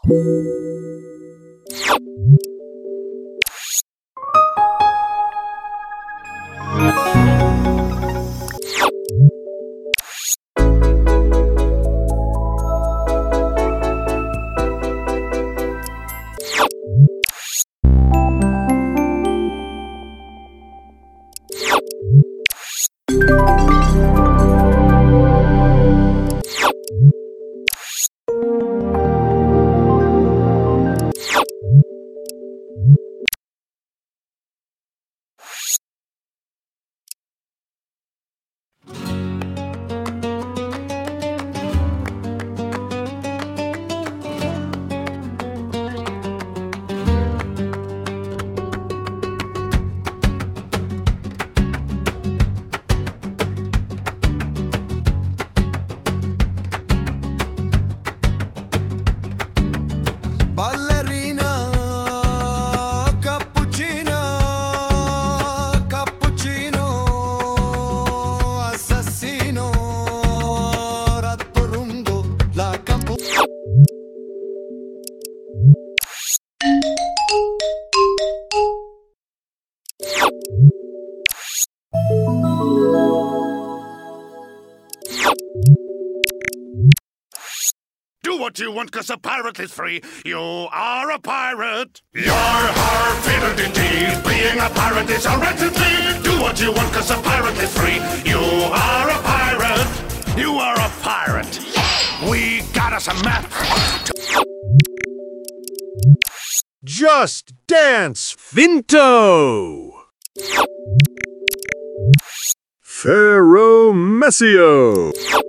Ballerina, cappuccino, cappuccino, assassino, ratto lungo, la campo. Do what you want, 'cause a pirate is free. You are a pirate. Yar har fiddle-dee-dee. Being a pirate is a right-to-thee. Do what you want, 'cause a pirate is free. You are a pirate. You are a pirate. We got us a map. Just Dance Finto! Pharaoh Messio!